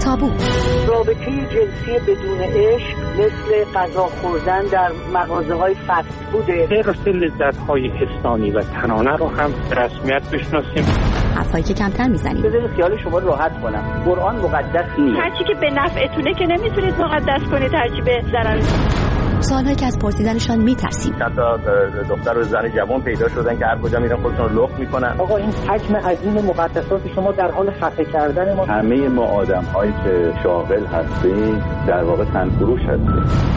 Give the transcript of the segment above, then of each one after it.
تابو. رابطه جنسی بدون عشق مثل غذا خوردن در مغازه‌های فست فوده. راسته لذت‌های حسانی و تنانه رو هم به رسمیت بشناسیم. حرفایی که کمتر میزنیم. بذارید خیال شما راحت کنم. قرآن مقدس نیست. هرچی که به نفعتونه که نمیتونید مقدس کنید، هرچی به ضرر. سوالایی که از پرسیدنشان میترسیم. حتی دختر و زن جوان پیدا شدن که هر کجا میرن خودشون رو لخت میکنن. آقا این حجم عظیم مقدسات شما در حال خفه کردن ما. همه ما آدم‌هایی که شاغل هستیم در واقع تنفروش هستیم.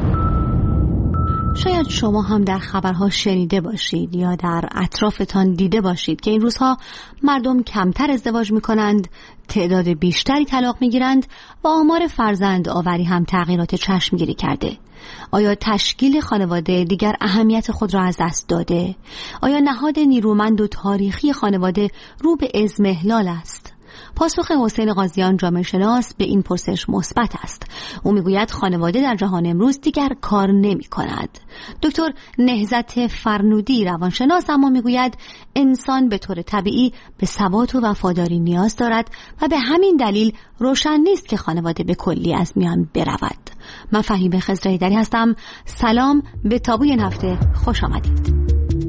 شاید شما هم در خبرها شنیده باشید یا در اطرافتان دیده باشید که این روزها مردم کمتر ازدواج میکنند، تعداد بیشتری طلاق میگیرند و آمار فرزند آوری هم تغییرات چشمگیری کرده. آیا تشکیل خانواده دیگر اهمیت خود را از دست داده؟ آیا نهاد نیرومند و تاریخی خانواده رو به اضمحلال است؟ پاسخ حسین قاضیان جامعه شناس به این پرسش مثبت است. او میگوید خانواده در جهان امروز دیگر کار نمی کند. دکتر نهضت فرنودی روانشناس اما میگوید انسان به طور طبیعی به ثبات و وفاداری نیاز دارد و به همین دلیل روشن نیست که خانواده به کلی از میان برود. من فهیمه خضرهیدری هستم. سلام، به تابوی این هفته خوش آمدید.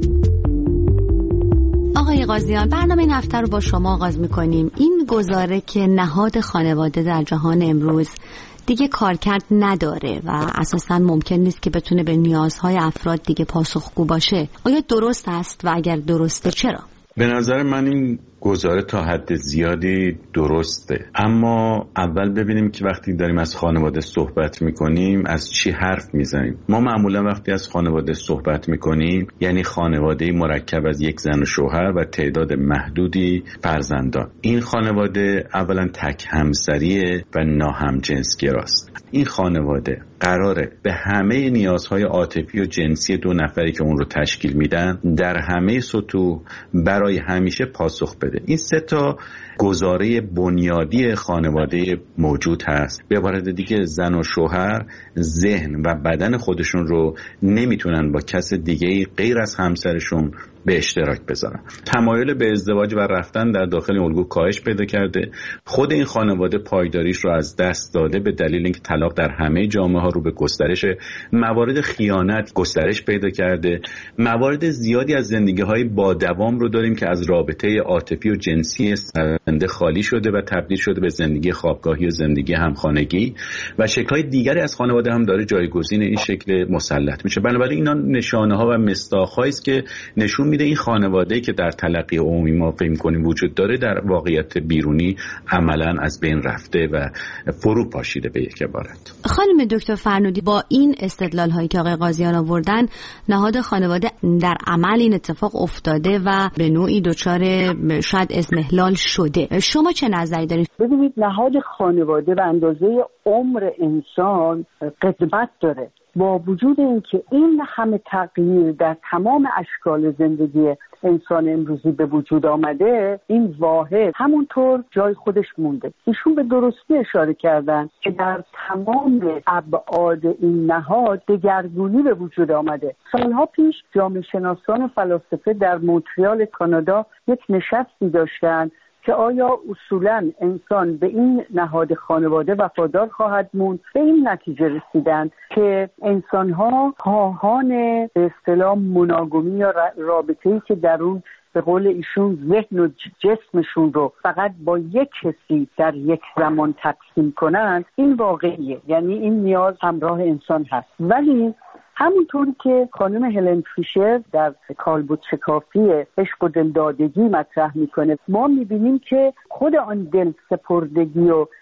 آقای قاضیان، برنامه این هفته رو با شما آغاز می‌کنیم. این گزاره که نهاد خانواده در جهان امروز دیگه کارکرد نداره و اساساً ممکن نیست که بتونه به نیازهای افراد دیگه پاسخگو باشه، آیا درست است و اگر درسته چرا؟ به نظر من این گزاره تا حد زیادی درسته، اما اول ببینیم که وقتی داریم از خانواده صحبت میکنیم از چی حرف میزنیم. ما معمولا وقتی از خانواده صحبت میکنیم یعنی خانواده مرکب از یک زن و شوهر و تعداد محدودی فرزندان. این خانواده اولا تک همسریه و ناهمجنسگراست. این خانواده قراره به همه نیازهای عاطفی و جنسی دو نفری که اون رو تشکیل میدن در همه سطوح برای همیشه پاسخ بده. این سه تا گزاره بنیادی خانواده موجود هست. به عبارت دیگه زن و شوهر ذهن و بدن خودشون رو نمیتونن با کس دیگه غیر از همسرشون به اشتراک بذارن. تمایل به ازدواج و رفتن در داخل الگو کاهش پیدا کرده. خود این خانواده پایداریش رو از دست داده به دلیل اینکه طلاق در همه جامعه ها رو به گسترش، موارد خیانت گسترش پیدا کرده. موارد زیادی از زندگی های با دوام رو داریم که از رابطه عاطفی و جنسی سرنده خالی شده و تبدیل شده به زندگی خوابگاهی و زندگی همخانگی و شکل‌های دیگری از خانواده هم داره جایگزین این شکل مسلط میشه. بنابراین اینا نشانه‌ها و مصداق‌هایی است که نشون میده این خانواده که در تلقی عمومی ما فکر می‌کنیم وجود داره در واقعیت بیرونی عملاً از بین رفته و فرو پاشیده به یک عبارت. خانم دکتر فرنودی، با این استدلال هایی که آقای قاضیان آوردن نهاد خانواده در عمل این اتفاق افتاده و به نوعی دچار شاید اضمحلال شده. شما چه نظری دارید؟ ببینید، نهاد خانواده به اندازه عمر انسان قدمت داره. با وجود اینکه این همه تغییر در تمام اشکال زندگی انسان امروزی به وجود آمده، این واحد همونطور جای خودش مونده. ایشون به درستی اشاره کردن که در تمام ابعاد این نهاد دگرگونی به وجود آمده. سالها پیش جامعه شناسان و فلاسفه در مونتریال کانادا یک نشستی داشتن که آیا اصولاً انسان به این نهاد خانواده وفادار خواهد موند. به این نتیجه رسیدند که انسان‌ها خواهان به اصطلاح مناگمی یا رابطه‌ای که در اون به قول ایشون ذهن و جسمشون رو فقط با یک کسی در یک زمان تقسیم کنند، این واقعیه، یعنی این نیاز همراه انسان هست. ولی همونطوری که خانم هلن فیشر در کالبد شکافی عشق و دلدادگی مطرح میکنه، ما میبینیم که خود آن دل سپردگی و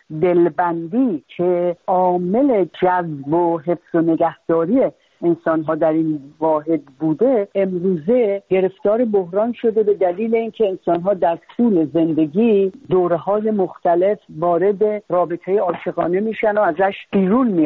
دلبندی که عامل جذب و حفظ و نگهداری انسان ها در این واحد بوده، امروزه گرفتار بحران شده به دلیل اینکه انسان ها در طول زندگی دوره‌های مختلف وارد رابطه عاشقانه میشن و ازش بیرون میان.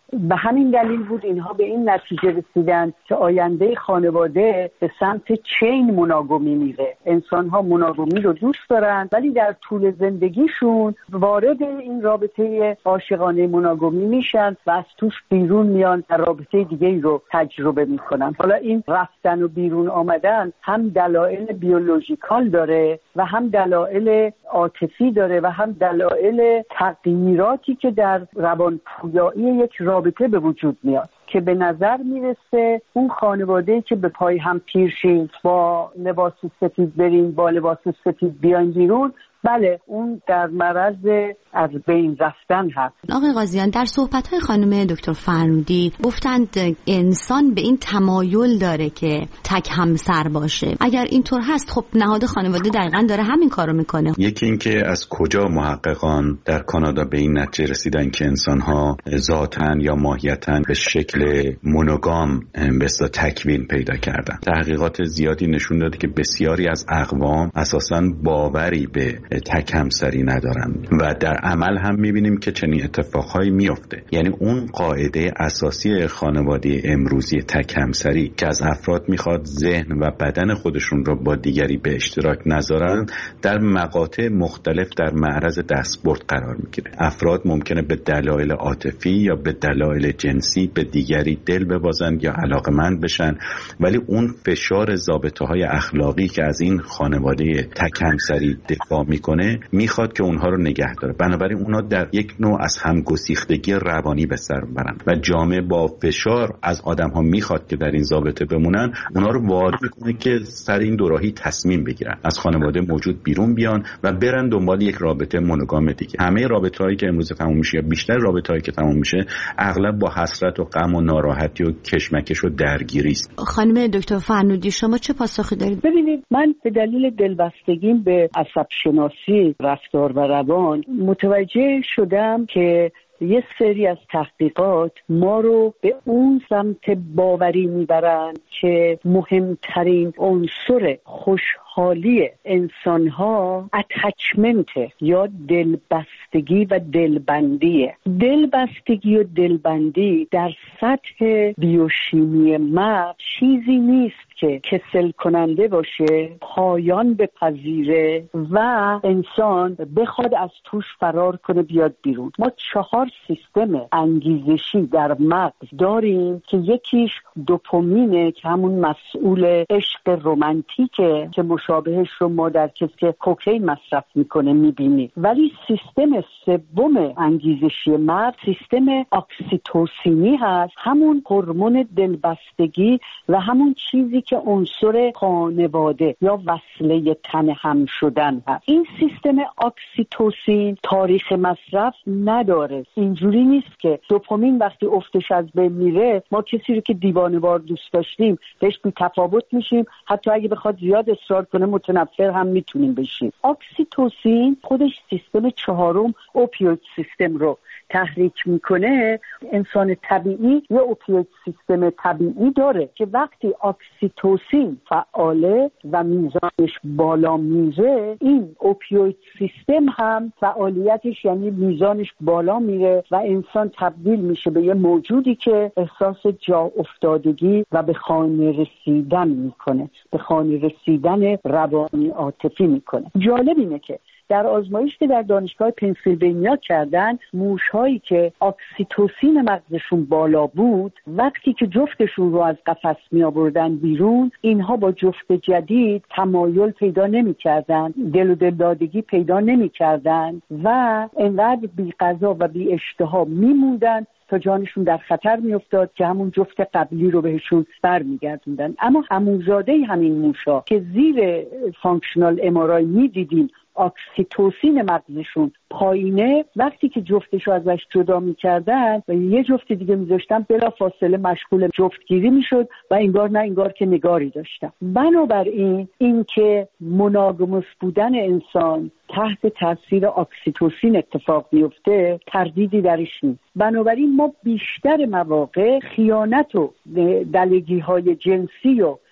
به همین دلیل بود اینها به این نتیجه رسیدن که آینده خانواده به سمت چین مونوگامی میره. انسان‌ها مونوگامی رو دوست دارن ولی در طول زندگیشون وارد این رابطه عاشقانه مونوگامی میشن و از توش بیرون میان و رابطه دیگه‌ای رو تجربه میکنن. حالا این رفتن و بیرون آمدن هم دلایل بیولوژیکال داره و هم دلایل عاطفی داره و هم دلایل تغییراتی که در روانپویایی یک رابطه به وجود میاد که به نظر میرسه اون خانواده‌ای که به پای هم پیرشین با لباس سفید برین با لباس سفید بیاین بیرون، بله اون در معرض از بین رفتن هست. آقای قاضیان، در صحبت‌های خانم دکتر فرنودی گفتند انسان به این تمایل داره که تک همسر باشه. اگر اینطور هست خب نهاد خانواده دقیقاً داره همین کارو میکنه. یکی این که از کجا محققان در کانادا به این نتیجه رسیدن که انسان‌ها ذاتاً یا ماهیتاً به شکل مونوگام به اصطلاح تکوین پیدا کردن. تحقیقات زیادی نشون داده که بسیاری از اقوام اساساً باوری به تک همسری ندارن و در عمل هم میبینیم که چنین اتفاقهایی میفته. یعنی اون قاعده اساسی خانواده امروزی تک همسری که از افراد میخواد ذهن و بدن خودشون رو با دیگری به اشتراک نذارن، در مقاطع مختلف در معرض دستبرد قرار میگیره. افراد ممکنه به دلایل عاطفی یا به دلایل جنسی به دیگری دل ببازن یا علاقمند بشن، ولی اون فشار ضابطه‌های اخلاقی که از این خانواده تک همسری دفاع میکنه میخواد که اونها رو نگه داره. بنابراین اونها در یک نوع از همگسیختگی روانی به سر میبرن و جامعه با فشار از آدم‌ها میخواد که در این ضابطه بمونن، اونها رو وادار میکنه که سر این دوراهی تصمیم بگیرن، از خانواده موجود بیرون بیان و برن دنبال یک رابطه مونوگام دیگه. همه رابطه‌هایی که امروز تموم میشه یا بیشتر رابطه‌هایی که تموم میشه اغلب با حسرت و غم و ناراحتی و کشمکش و درگیری است. خانم دکتر فرنودی شما چه پاسخی دارید؟ ببینید، من به دلیل دلبستگیم به عصب شناسی رفتار و روان متوجه شدم که یه سری از تحقیقات ما رو به اون سمت باوری میبرن که مهمترین عنصر خوشحالی انسان‌ها اتچمنت یا دلبستگی و دلبندیه. دلبستگی و دلبندی در سطح بیوشیمی مغز چیزی نیست که کسل کننده باشه، پایان بپذیره و انسان بخواد از توش فرار کنه بیاد بیرون. ما 4 سیستم انگیزشی در مغز داریم که یکیش دوپامینه که همون مسئول عشق رمانتیکه که مشابهش رو ما در کسی که کوکائین مصرف میکنه میبینیم، ولی سیستم سوم انگیزشی مغز سیستم اکسیتوسینی هست، همون هورمون دلبستگی و همون چیزی که عنصر خانواده یا وصله تن هم شدن هست. این سیستم اکسیتوسین تاریخ مصرف نداره. اینجوری نیست که دوپامین وقتی افتش از بین میره ما کسی رو که دیوانه‌وار دوست داشتیم بهش بی تفاوت میشیم، حتی اگه بخواد زیاد اصرار کنه متنفر هم میتونیم بشیم. اکسیتوسین خودش سیستم 4 اوپیوید سیستم رو تحریک میکنه. انسان طبیعی یه اوپیوید سیستم طبیعی داره که وقتی اکسیتوسین فعاله و میزانش بالا میره، این اوپیوید سیستم هم فعالیتش یعنی میزانش بالا میره و انسان تبدیل میشه به یه موجودی که احساس جا افتادگی و به خانه رسیدن میکنه، به خانه رسیدن روانی عاطفی میکنه. جالب اینه که در آزمایش که در دانشگاه پنسیلوانیا کردن، موش‌هایی که اکسیتوسین مغزشون بالا بود وقتی که جفتشون رو از قفس می آوردن بیرون، اینها با جفت جدید تمایل پیدا نمی کردن، دل و دلدادگی پیدا نمی کردن و انقدر بی غذا و بی اشتها می موندن تا جانشون در خطر می افتاد که همون جفت قبلی رو بهشون برمیگردوندن. اما عموزاده همین موشا که زیر فانکشنال ام‌آرآی می دیدیم اکسیتوسین مغزشون پایینه، وقتی که جفتشو ازش جدا می‌کردن و یه جفت دیگه می‌ذاشتن بلا فاصله مشغول جفتگیری می‌شد و انگار نه انگار که نگاری داشتن. بنابراین این که مونوگاموس بودن انسان تحت تاثیر اکسیتوسین اتفاق میفته تردیدی درش نیست. بنابراین ما بیشتر مواقع خیانت و دلگی‌های جنسی و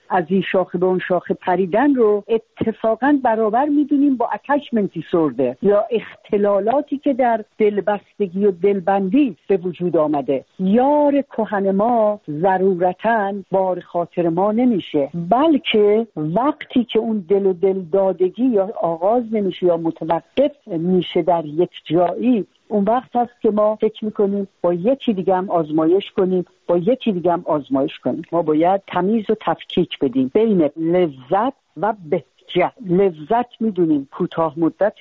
از این شاخه به اون شاخه پریدن رو اتفاقاً برابر میدونیم با اتچمنت دیسوردر یا اختلالاتی که در دلبستگی و دلبندی به وجود آمده. یار کهن ما ضرورتاً بار خاطر ما نمیشه، بلکه وقتی که اون دل و دل دادگی یا آغاز نمیشه یا متوقف میشه در یک جایی، اون وقت هست که ما فکر میکنیم با یکی دیگه هم آزمایش کنیم، با یکی دیگه هم آزمایش کنیم. ما باید تمیز و تفکیک بدیم بین لذت و بهجت. لذت میدونیم کوتاه مدت،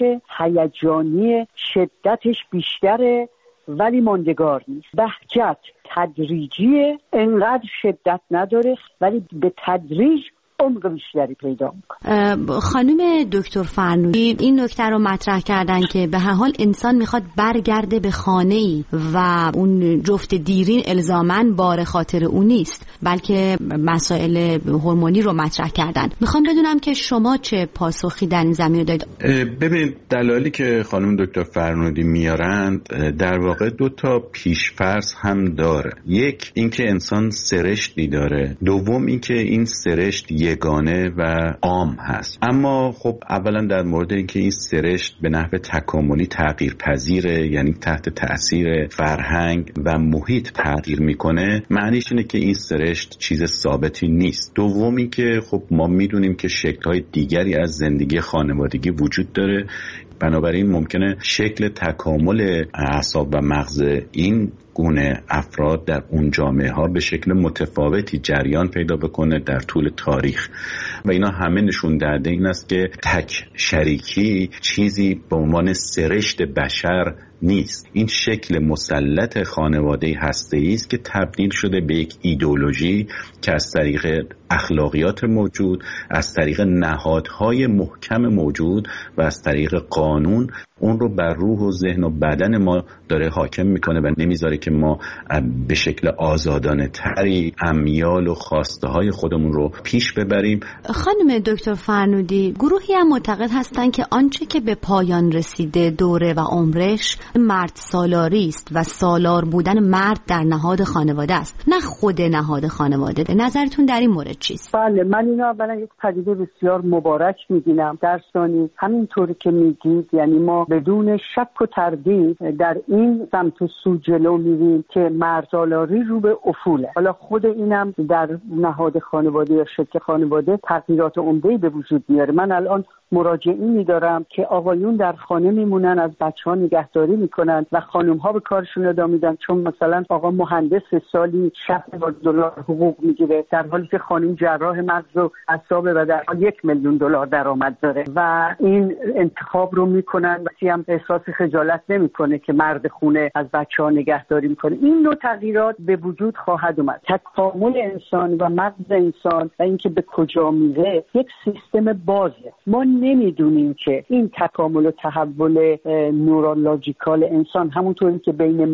هیجانی، شدتش بیشتره ولی ماندگار نیست. بهجت تدریجیه، انقدر شدت نداره ولی به تدریج عمق بیشتری پیدا میکنه. خانم دکتر فرنودی این نکته رو مطرح کردن که به هر حال انسان میخواد برگرده به خانه‌ای و اون جفت دیرین الزاماً بار خاطر اون نیست، بلکه مسائل هورمونی رو مطرح کردن. میخوام بدونم که شما چه پاسخی در این زمینه دارید؟ ببینید دلایلی که خانم دکتر فرنودی میارند در واقع دو تا پیش‌فرض هم داره. یک اینکه انسان سرشتی داره، دوم اینکه این سرشت یگانه و عام هست. اما خب اولا در مورد اینکه این سرشت به نحو تکاملی تغییر پذیره، یعنی تحت تأثیر فرهنگ و محیط تغییر میکنه، معنیش اینه که این سرشت چیز ثابتی نیست. دومی که خب ما میدونیم که شکل‌های دیگری از زندگی خانوادگی وجود داره، بنابراین ممکنه شکل تکامل اعصاب و مغز این گونه افراد در اون جامعه ها به شکل متفاوتی جریان پیدا بکنه در طول تاریخ و اینا همه نشون دهنده این است که تک شریکی چیزی به عنوان سرشت بشر نیست. این شکل مسلط خانواده هسته‌ای است که تبدیل شده به یک ایدئولوژی که از طریق اخلاقیات موجود، از طریق نهادهای محکم موجود و از طریق قانون اون رو بر روح و ذهن و بدن ما داره حاکم میکنه و نمیذاره که ما به شکل آزادانه تری امیال و خواسته های خودمون رو پیش ببریم. خانم دکتر فرنودی، گروهی هم معتقد هستن که آنچه که به پایان رسیده دوره و عمرش مرد سالاری است و سالار بودن مرد در نهاد خانواده است، نه خود نهاد خانواده. نظرتون در این مورد چیست؟ بله، من اینو اولا یک پدیده بسیار مبارک می‌بینم. در ثانی همینطوری که میگید، یعنی ما بدون شک و تردید در این سمت و سو جلو میریم که مرد سالاری رو به افوله. حالا خود اینم در نهاد خانواده یا شکل خانواده تغییرات عمده‌ای به وجود میاره. من الان مراجعینی دارم که آقایون در خانه میمونن، از بچه‌ها نگهداری میکنن و خانم‌ها به کارشون ادامه میدن، چون مثلا آقا مهندس سالی $60,000 حقوق میگیره در حالی که خانم جراح مغز و اعصاب و در حال $1,000,000 درآمد داره و این انتخاب رو میکنن و کسی هم احساس خجالت نمیکنه که مرد خونه از بچه‌ها نگهداری میکنه. این نوع تغییرات به وجود خواهد اومد. تکامل انسان و مغز انسان و اینکه به کجا میره یک سیستم بازه. ما نمیدونیم که این تکامل و تحول نورولوژیکال انسان همونطوری که بین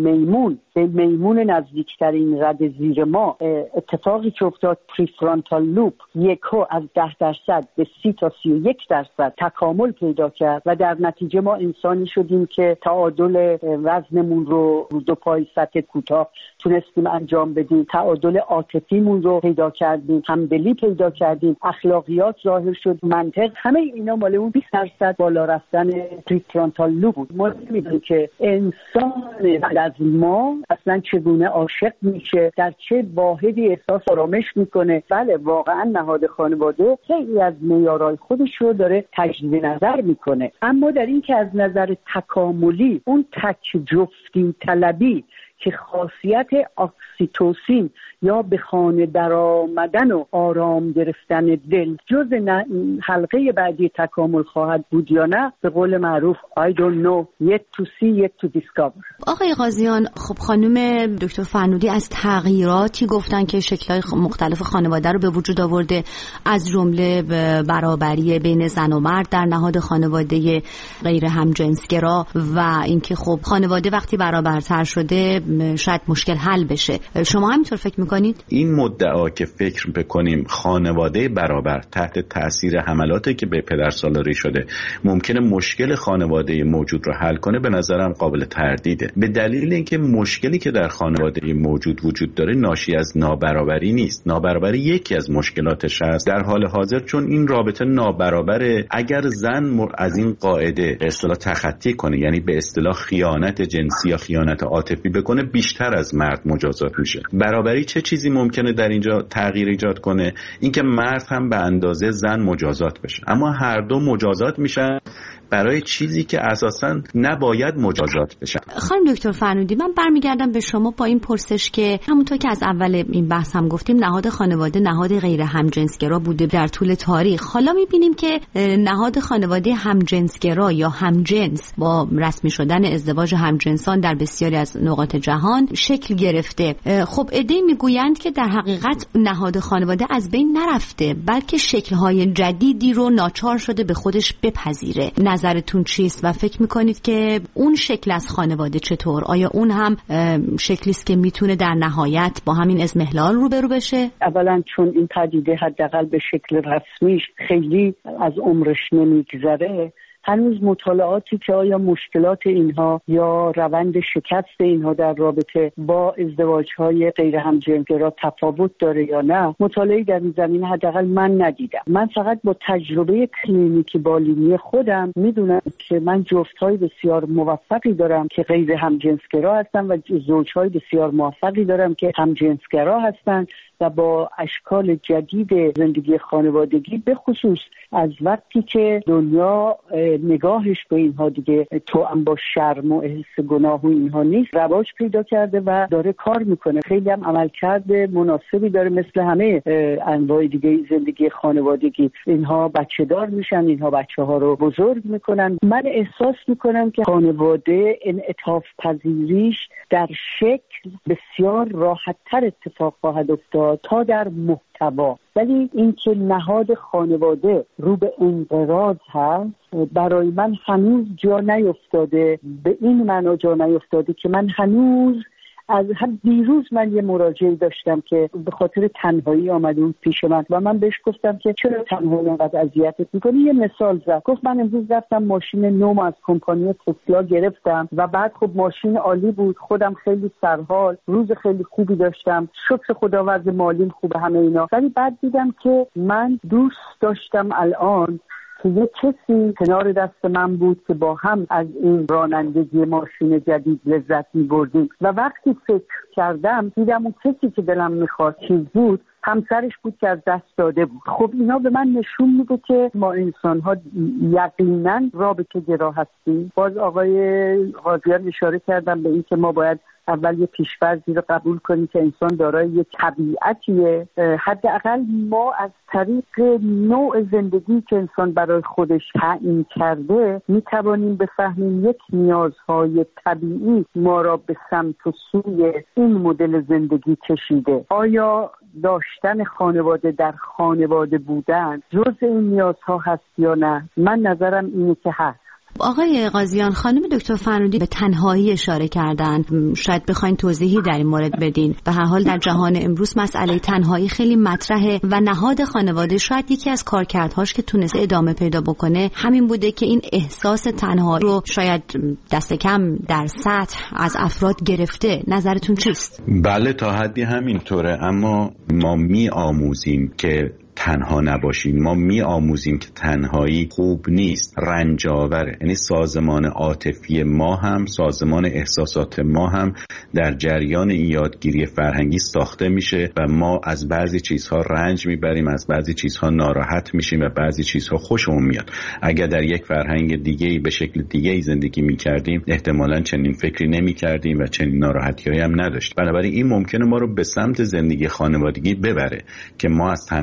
میمون نزدیکترین رد زیر ما اتفاقی که افتاد پریفرانتال لوب یکو از 10% به 30 تا 31% تکامل پیدا کرد و در نتیجه ما انسانی شدیم که تعادل وزنمون رو دو پای سطح کوتاه تونستیم انجام بدیم، تعادل عاطفیمون رو پیدا کردیم، همدلی پیدا کردیم، اخلاقیات ظاهر شد، منطق، همه اینا مال اون 20% بالا رفتن پریفرانتال لوب بود. ما می‌دونیم که انسان بعد از ما اصلا چگونه عاشق میشه، در چه واحدی احساس آرامش میکنه. بله، واقعا نهاد خانواده خیلی از معیارهای خودش رو داره تجدید نظر میکنه، اما در این که از نظر تکاملی اون تک جفتی طلبی که خاصیت اکسیتوسین یا به خانه در آمدن و آرام گرفتن دل جز حلقه بعدی تکامل خواهد بود یا نه، به قول معروف I don't know, yet to see, yet to discover. آقای قاضیان، خب خانم دکتر فرنودی از تغییراتی گفتن که شکل‌های مختلف خانواده رو به وجود آورده، از جمله برابری بین زن و مرد در نهاد خانواده غیر همجنسگرا و اینکه خب خانواده وقتی برابرتر شده شاید مشکل حل بشه. شما همینطور فکر میکنید؟ این مدعا که فکر بکنیم خانواده برابر تحت تاثیر حملاتی که به پدرسالاری شده ممکنه مشکل خانواده موجود رو حل کنه، به نظرم قابل تردیده، به دلیل اینکه مشکلی که در خانواده موجود وجود داره ناشی از نابرابری نیست. نابرابری یکی از مشکلاتش هست در حال حاضر، چون این رابطه نابرابره. اگر زن از این قاعده به اصطلاح تخطی کنه، یعنی به اصطلاح خیانت جنسی یا خیانت عاطفی بکنه، بیشتر از مرد مجازات میشه. برابری چه چیزی ممکنه در اینجا تغییر ایجاد کنه؟ اینکه مرد هم به اندازه زن مجازات بشه، اما هر دو مجازات میشن برای چیزی که اساساً نباید مجازات بشن. خانم دکتر فرنودی، من برمیگردم به شما با این پرسش که همونطور که از اول این بحث هم گفتیم، نهاد خانواده نهاد غیر همجنسگرا بوده در طول تاریخ. حالا میبینیم که نهاد خانواده همجنسگرا یا همجنس با رسمی شدن ازدواج همجنسان در بسیاری از نقاط جهان شکل گرفته. خب عده‌ای میگویند که در حقیقت نهاد خانواده از بین نرفته، بلکه شکل‌های جدیدی رو ناچار شده به خودش بپذیره. نظرتون چیست و فکر میکنید که اون شکل از خانواده چطور؟ آیا اون هم شکلی است که میتونه در نهایت با همین اضمحلال روبرو بشه؟ اولا چون این پدیده حداقل به شکل رسمیش خیلی از عمرش نمیگذره، هنوز مطالعاتی که آیا مشکلات اینها یا روند شکست اینها در رابطه با ازدواج‌های غیر همجنسگرا تفاوت داره یا نه، مطالعه‌ای در این زمینه حداقل من ندیدم. من فقط با تجربه کلینیکی بالینی خودم میدونم که من جفت‌های بسیار موفقی دارم که غیر همجنسگرا هستن و زوج‌های بسیار موفقی دارم که همجنسگرا هستن و با اشکال جدید زندگی خانوادگی، به خصوص از وقتی که دنیا نگاهش به اینها دیگه توأم با شرم و احساس گناه و اینها نیست، رواج پیدا کرده و داره کار میکنه. خیلی هم عملکرد مناسبی داره مثل همه انواع دیگه زندگی خانوادگی. اینها بچه دار میشن، اینها بچه ها رو بزرگ میکنن. من احساس میکنم که خانواده انعطاف پذیریش در شکل بسیار راحت تر اتفاق خواهد افتاد تا در محتوا، ولی اینکه نهاد خانواده رو به انقراض هست برای من هنوز جا نیفتاده. به این معنا جا نیفتاده که من هنوز از دیروز من یه مراجعه داشتم که به خاطر تنهایی آمده بود پیش من و من بهش گفتم که چرا تنهایی اینقدر اذیتت می‌کنی. یه مثال زد، گفت من امروز رفتم ماشین نو از کمپانی تسلا گرفتم و بعد خب ماشین عالی بود، خودم خیلی سرحال، روز خیلی خوبی داشتم، شکر خداوند مالیم خوبه، همه اینا، ولی بعد دیدم که من دوست داشتم الان که یه کسی کنار دست من بود که با هم از این رانندگی ماشین جدید لذت می‌بردیم و وقتی فکر کردم دیدم اون کسی که دلم می‌خواست چیز بود همسرش بود که از دست داده بود. خب اینا به من نشون میده که ما انسان‌ها یقینا رابطه گرا هستیم. باز آقای قاضیان اشاره کردن به این که ما باید اول یه پیش‌فرضی رو قبول کنیم که انسان دارای یه طبیعتیه. حداقل ما از طریق نوع زندگی که انسان برای خودش تعیین کرده میتوانیم بفهمیم یک نیازهای طبیعی ما را به سمت و سوی این مدل زندگی کشیده. آیا داشتن خانواده در خانواده بودن جز این نیازها هست یا نه؟ من نظرم اینه که هست. آقای قاضیان، خانم دکتر فرنودی به تنهایی اشاره کردن، شاید بخواین توضیحی در این مورد بدین. به هر حال در جهان امروز مسئله تنهایی خیلی مطرحه و نهاد خانواده شاید یکی از کارکردهاش که تونسته ادامه پیدا بکنه همین بوده که این احساس تنهایی رو شاید دست کم در سطح از افراد گرفته. نظرتون چیست؟ بله، تا حدی همینطوره، اما ما می‌آموزیم که تنها نباشیم. ما می آموزیم که تنهایی خوب نیست، رنجاوره. یعنی سازمان عاطفی ما هم، سازمان احساسات ما هم در جریان این یادگیری فرهنگی ساخته میشه و ما از بعضی چیزها رنج میبریم، از بعضی چیزها ناراحت میشیم و بعضی چیزها خوشمون میاد. اگر در یک فرهنگ دیگه‌ای به شکل دیگه‌ای زندگی میکردیم احتمالاً چنین فکری نمیکردیم و چنین ناراحتی‌هایی هم نداشتیم. بنابراین این ممکنه ما رو به سمت زندگی خانوادگی ببره که ما از تنهایی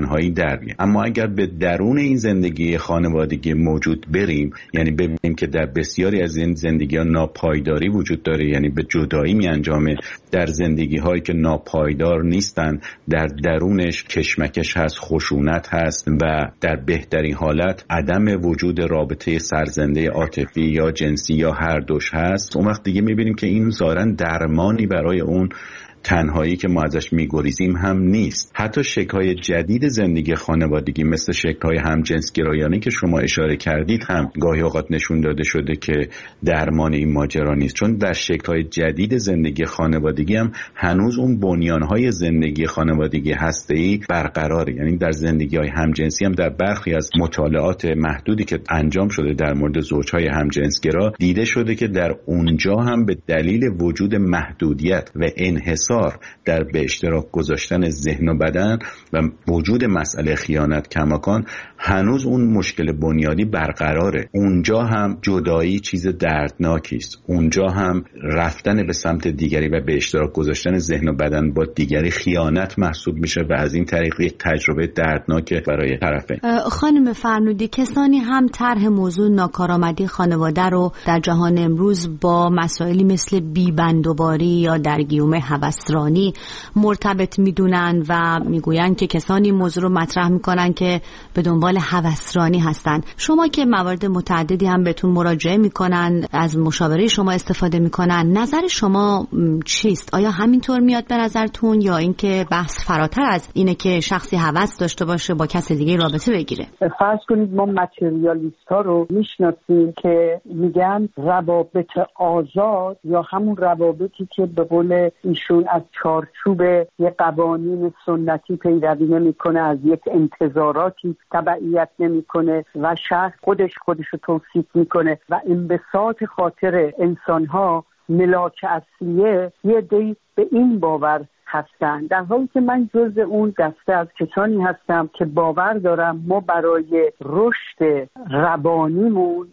در بیان. اما اگر به درون این زندگی خانوادگی موجود بریم، یعنی ببینیم که در بسیاری از این زندگی‌ها ناپایداری وجود داره، یعنی به جدایی می‌انجامه، در زندگی‌هایی که ناپایدار نیستن در درونش کشمکش هست، خشونت هست و در بهترین حالت عدم وجود رابطه سرزنده عاطفی یا جنسی یا هر دوش هست. اون وقت دیگه می‌بینیم که این ظاهراً درمانی برای اون تنهایی که ما ازش میگریزیم هم نیست. حتی شکل‌های جدید زندگی خانوادگی مثل شکل‌های همجنسگرایانه که شما اشاره کردید هم گاهی اوقات نشون داده شده که درمان این ماجرا نیست، چون در شکل‌های جدید زندگی خانوادگی هم هنوز اون بنیان‌های زندگی خانوادگی هسته‌ای برقراره. یعنی در زندگی‌های همجنسی هم در برخی از مطالعات محدودی که انجام شده در مورد زوج‌های همجنسگرا دیده شده که در اونجا هم به دلیل وجود محدودیت و انحصار در به اشتراک گذاشتن ذهن و بدن و وجود مسئله خیانت کماکان هنوز اون مشکل بنیادی برقراره. اونجا هم جدایی چیز دردناکی است، اونجا هم رفتن به سمت دیگری و به اشتراک گذاشتن ذهن و بدن با دیگری خیانت محسوب میشه و از این طریق یک تجربه دردناک برای طرفین. خانم فرنودی، کسانی هم طرح موضوع ناکارآمدی خانواده رو در جهان امروز با مسائلی مثل بی‌بندوباری یا در گیوم هوسرانی مرتبط میدونن و میگوین که کسانی موضوع رو مطرح میکنن که به دنبال هوسرانی هستن. شما که موارد متعددی هم بهتون مراجعه میکنن، از مشاوره شما استفاده میکنن، نظر شما چیست؟ آیا همینطور میاد به نظرتون یا اینکه بحث فراتر از اینه که شخصی هوس داشته باشه با کس دیگه رابطه بگیره؟ فرض کنید ما متریالیست ها رو میشناسیم که میگن روابط آزاد یا همون روابطی که به قول ایشون از چارچوب یک قوانین سنتی پیروی نمیکنه، از یک انتظاراتی تبعیت نمیکنه و شخص خودش رو توصیف میکنه و انبساط خاطر انسانها ملاک اصلیه، یه دی به این باور هستن، در حالی که من جز اون دسته از کسانی هستم که باور دارم ما برای رشد روانیمون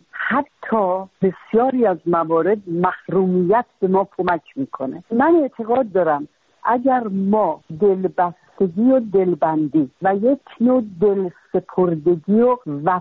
حتی بسیاری از موارد محرومیت به ما کمک میکنه. من اعتقاد دارم اگر ما دلبستگی و دلبندی و یک نوع دلسپردگی و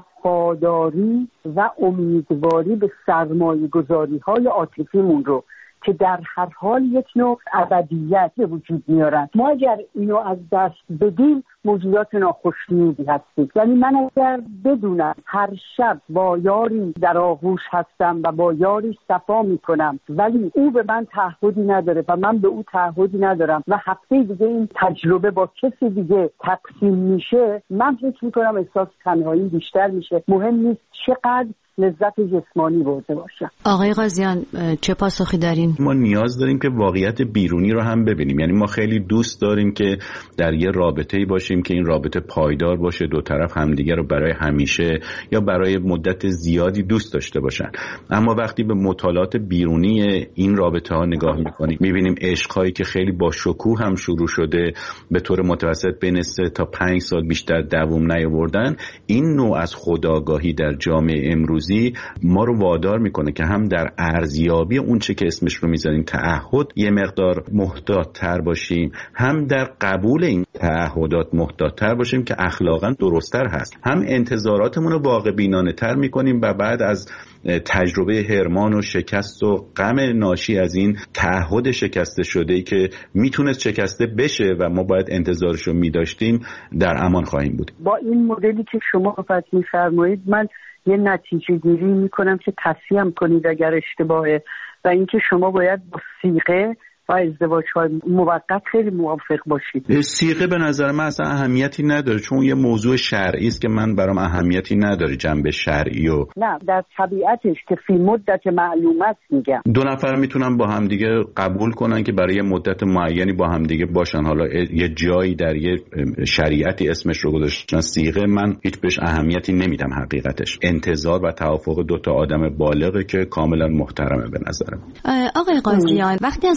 وفاداری و امیدواری به سرمایه گذاری های عاطفیمون رو که در هر حال یک نوع ابدیت به وجود میارن، ما اگر اینو از دست بدیم موجودات ناخوشنودی هستیم. یعنی من اگر بدونم هر شب با یاری در آغوش هستم و با یاری صفا میکنم ولی او به من تعهدی نداره و من به او تعهدی ندارم و هفته دیگه این تجربه با کسی دیگه تقسیم میشه، من فکر میکنم احساس تنهایی بیشتر میشه. مهم نیست چقدر لذت جسمانی برده باشم. آقای قاضیان چه پاسخی دارین؟ ما نیاز داریم که واقعیت بیرونی رو هم ببینیم. یعنی ما خیلی دوست داریم که در یه رابطه‌ای باشیم که این رابطه پایدار باشه، دو طرف همدیگه رو برای همیشه یا برای مدت زیادی دوست داشته باشن. اما وقتی به مطالعات بیرونی این رابطه ها نگاه می‌کنیم می‌بینیم عشق‌هایی که خیلی با شکوه هم شروع شده به طور متوسط بین 3 تا 5 سال بیشتر دوام نیاوردن. این نوع از خودآگاهی در جامعه امروز ما رو وادار میکنه که هم در ارزیابی اون چه که اسمش رو میذاریم تعهد یه مقدار محتاط‌تر باشیم، هم در قبول این تعهدات محتاط‌تر باشیم که اخلاقاً درست‌تر هست، هم انتظاراتمون رو واقع بینانه تر میکنیم و بعد از تجربه هرمان و شکست و غم ناشی از این تعهد شکسته شده‌ای که میتونست شکسته بشه و ما باید انتظارش رو میداشتیم در امان خواهیم بود. با این مدلی که شما فقط می‌فرمایید من یه نتیجه گیری میکنم که تصحیح کنید اگر اشتباهه و اینکه شما باید با صیغه و ازدواج‌های موقت خیلی موافق باشید. صیغه به نظر من اصلا اهمیتی نداره، چون یه موضوع شرعی است که من برام اهمیتی نداره جنبه شرعی و نه در طبیعتش که فی مدت معلومه است میگم. دو نفر میتونن با هم دیگه قبول کنن که برای مدت معینی با هم دیگه باشن. حالا یه جایی در یه شریعتی اسمش رو گذاشتن صیغه، من هیچ بهش اهمیتی نمیدم. حقیقتش انتظار و توافق دو تا آدم بالغه که کاملا محترمه به نظر من. آقای قاضیان، وقتی از نهاد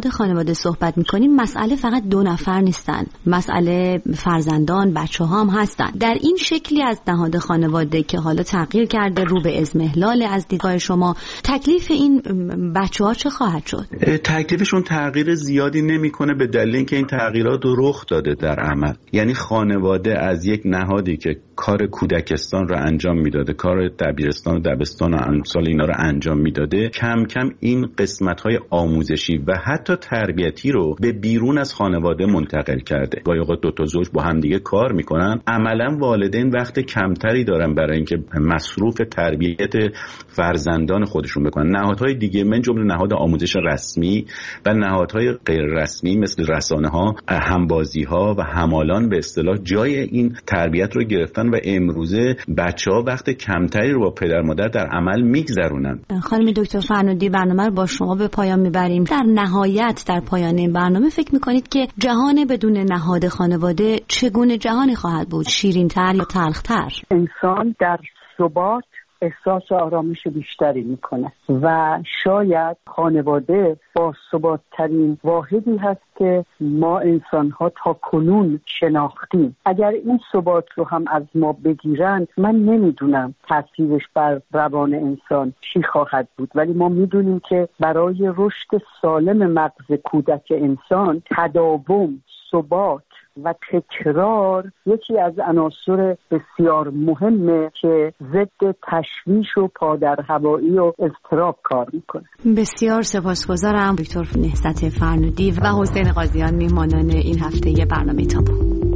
مورد خانواده صحبت میکنیم، مسئله فقط 2 نفر نیستن، مسئله فرزندان، بچه‌ها هم هستن. در این شکلی از نهاد خانواده که حالا تغییر کرده رو به اضمحلال، از دیدگاه شما تکلیف این بچه‌ها چه خواهد شد؟ تکلیفشون تغییر زیادی نمیکنه به دلیل اینکه این تغییرات رخ داده در عمل. یعنی خانواده از یک نهادی که کار کودکستان رو انجام میداده، کار دبیرستان و دبستان و امثال اینا رو انجام میداده، کم کم این قسمت‌های آموزشی و حتی تربیتی رو به بیرون از خانواده منتقل کرده. گاهی اوقات 2 تا زوج با هم دیگه کار میکنن، عملاً والدین وقت کمتری دارن برای اینکه مصروف تربیت فرزندان خودشون بکنن. نهادهای دیگه من جمله نهاد آموزش رسمی و نهادهای غیر رسمی مثل رسانه‌ها، همبازی‌ها و همالان به اصطلاح جای این تربیت رو گرفتن و امروزه بچه‌ها وقت کمتری رو با پدر مادر در عمل میگذرونن. خانم دکتر فرنودی، برنامه رو با شما به پایان میبریم. در نهایت در پایان این برنامه فکر میکنید که جهان بدون نهاد خانواده چگونه جهانی خواهد بود؟ شیرین‌تر یا تلخ‌تر؟ انسان در ثبات احساس آرامش بیشتری میکنه و شاید خانواده با ثبات ترین واحدی هست که ما انسان ها تا کنون شناختیم. اگر این ثبات رو هم از ما بگیرن، من نمیدونم تاثیرش بر روان انسان چی خواهد بود، ولی ما میدونیم که برای رشد سالم مغز کودک انسان تداوم، ثبات و تکرار یکی از عناصر بسیار مهمه که ضد تشویش و پادرهوایی و اضطراب کار میکنه. بسیار سپاسگزارم دکتر نهضت فرنودی و حسین قاضیان، میهمانان این هفته برنامه تابو.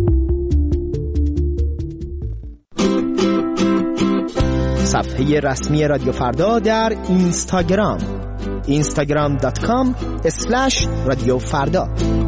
صفحه رسمی رادیو فردا در اینستاگرام instagram.com/رادیو فردا